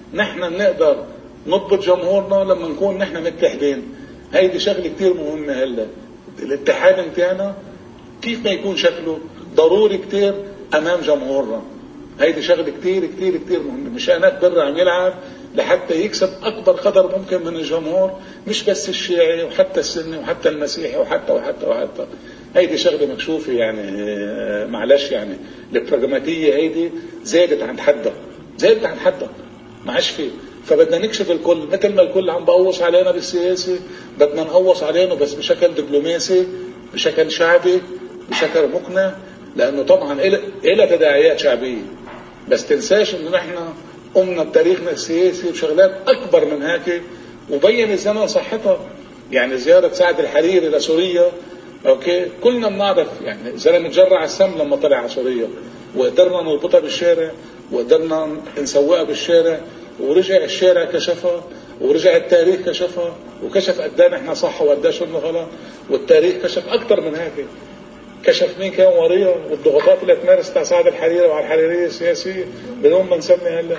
نحن نقدر نضبط جمهورنا لما نكون نحن متحدين. هيدي شغله كتير مهمه. هلا الاتحاد متاعنا كيف ما يكون شكله ضروري كتير امام جمهورنا. هيدي شغله كتير كتير كتير مهمه. مشانات برا عم يلعب لحتى يكسب اكبر قدر ممكن من الجمهور، مش بس الشيعي وحتى السني وحتى المسيحي وحتى هيدي شغله مكشوفه. يعني معلش، يعني البراغماتيه هيدي زادت عن حدها ما عادش فيه. فبدنا نكشف الكل، مثل ما الكل عم بقوص علينا بالسياسه بدنا نقوص علينا بس بشكل دبلوماسي، بشكل شعبي، بشكل مقنع، لانه طبعا إلها تداعيات شعبيه. بس تنساش انه نحن قمنا بتاريخنا السياسي بشغلات اكبر من هيك، وبين الزمن صحتها. يعني زياره سعد الحريري لسوريا، اوكي، كلنا بنعرف يعني زلمه جرع السم لما طلع على سوريا، وقدرنا نربطها بالشارع، وقدرنا نسوقها بالشارع، ورجع الشارع كشفها، ورجع التاريخ كشفها، وكشف قدام احنا صح وقداش كنا غلط. والتاريخ كشف اكثر من هيك، كشف مين كان وريها، والضغوطات اللي تمارست على سعد الحريري وعلى الحريريه السياسيه، بدون ما نسمي هلا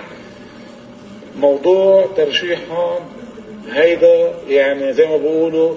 موضوع ترشيحهم. هيدا يعني زي ما بقولوا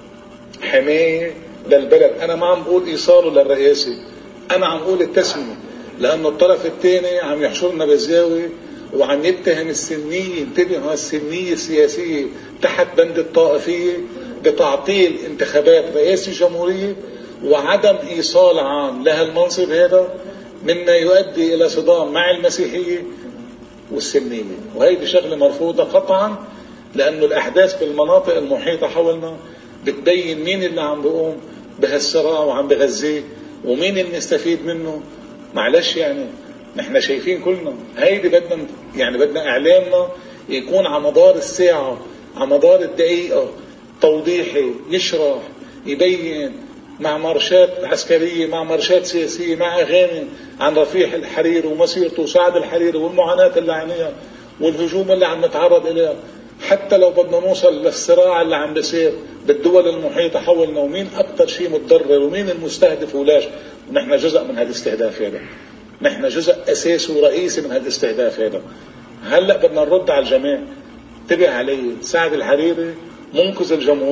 حمايه للبلد. انا ما عم بقول ايصاله للرئاسه، انا عم بقول التسميه، لانه الطرف الثاني عم يحشرنا بالزاويه وعم يتهم السنيه، انتبهوا، السنيه السياسيه تحت بند الطائفيه بتعطيل انتخابات رئاسه الجمهوريه وعدم ايصال عام لها المنصب هذا، مما يؤدي الى صدام مع المسيحيه والسنيه. وهيدي شغله مرفوضه قطعا، لانه الاحداث بالمناطق المحيطه حولنا بتبين مين اللي عم بيقوم بهالصراع وعم بغزيه ومين اللي نستفيد منه. معلش، يعني نحن شايفين كلنا. هيدي بدنا اعلامنا يكون على مدار الساعه، على مدار الدقيقه، توضيحي، يشرح، يبين، مع مارشات عسكريه، مع مارشات سياسيه، مع اغاني عن رفيع الحريري ومسيرته وسعد الحريري والمعاناه اللي عانيها والهجوم اللي عم نتعرض اليها. حتى لو بدنا نوصل للصراع اللي عم بيصير بالدول المحيطه حولنا، ومين اكثر شيء متضرر ومين المستهدف ولاش، ونحن جزء من هذا الاستهداف هذا، نحن جزء اساسي ورئيسي من هذا الاستهداف هذا. هلا بدنا نرد على الجميع. انتبه علي، سعد الحريري منقذ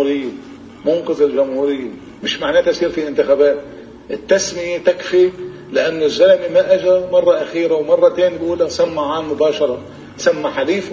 الجمهوريه، مش معناتها يصير في انتخابات. التسميه تكفي، لانه الزلمه ما اجى مره اخيره ومره ثانيه بيقولها سمى عام مباشره، سمى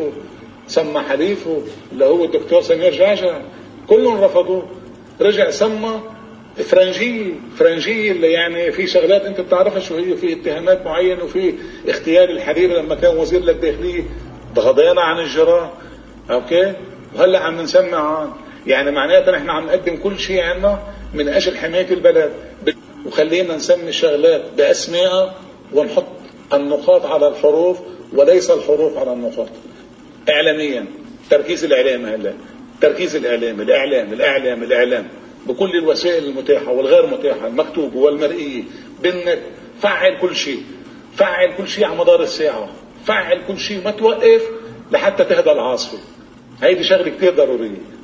حليفه اللي هو الدكتور سمير جعجع، كلهم رفضوه. رجع سمى فرنجية اللي يعني في شغلات انت بتعرفها شو هي، في اتهامات معينة، وفي اغتيال الحريري لما كان وزير للداخلية، تغاضينا عن الجرائم، اوكي، وهلا عم نسمع عن، يعني معناتها نحن عم نقدم كل شيء عنا من اجل حماية البلد. وخلينا نسمي الشغلات باسمائها ونحط النقاط على الحروف وليس الحروف على النقاط. اعلاميا تركيز الاعلام، هلا تركيز الاعلام بكل الوسائل المتاحة والغير متاحة، المكتوب والمرئية، بالنت. فعل كل شيء على مدار الساعة، فعل كل شيء، ما توقف لحتى تهدى العاصفة. هيدي شغلة كتير ضرورية.